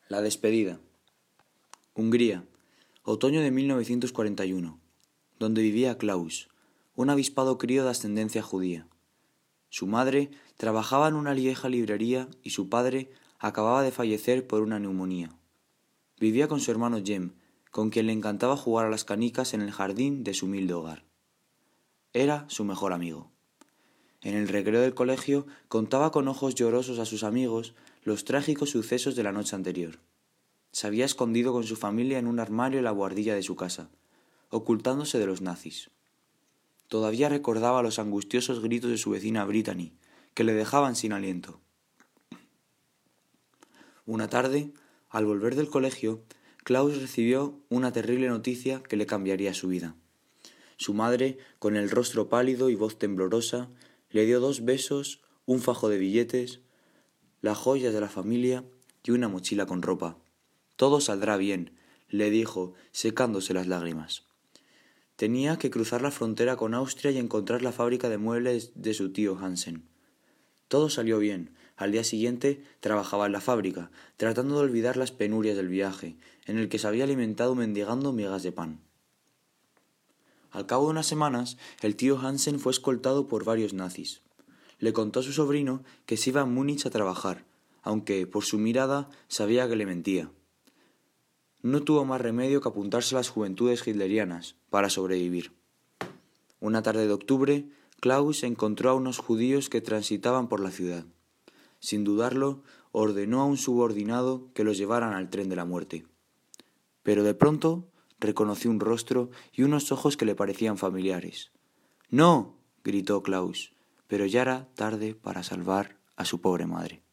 La despedida. Hungría, otoño de 1941, donde vivía Klaus, un avispado crío de ascendencia judía. Su madre trabajaba en una vieja librería y su padre acababa de fallecer por una neumonía. Vivía con su hermano Jem, con quien le encantaba jugar a las canicas en el jardín de su humilde hogar. Era su mejor amigo. En el recreo del colegio contaba con ojos llorosos a sus amigos los trágicos sucesos de la noche anterior. Se había escondido con su familia en un armario en la buhardilla de su casa, ocultándose de los nazis. Todavía recordaba los angustiosos gritos de su vecina Brittany, que le dejaban sin aliento. Una tarde, al volver del colegio, Klaus recibió una terrible noticia que le cambiaría su vida. Su madre, con el rostro pálido y voz temblorosa, le dio 2 besos, un fajo de billetes, las joyas de la familia y una mochila con ropa. Todo saldrá bien, le dijo, secándose las lágrimas. Tenía que cruzar la frontera con Austria y encontrar la fábrica de muebles de su tío Hansen. Todo salió bien. Al día siguiente trabajaba en la fábrica, tratando de olvidar las penurias del viaje, en el que se había alimentado mendigando migas de pan. Al cabo de unas semanas, el tío Hansen fue escoltado por varios nazis. Le contó a su sobrino que se iba a Múnich a trabajar, aunque, por su mirada, sabía que le mentía. No tuvo más remedio que apuntarse a las juventudes hitlerianas para sobrevivir. Una tarde de octubre, Klaus encontró a unos judíos que transitaban por la ciudad. Sin dudarlo, ordenó a un subordinado que los llevaran al tren de la muerte. Pero de pronto reconoció un rostro y unos ojos que le parecían familiares. «¡No!», gritó Klaus, pero ya era tarde para salvar a su pobre madre.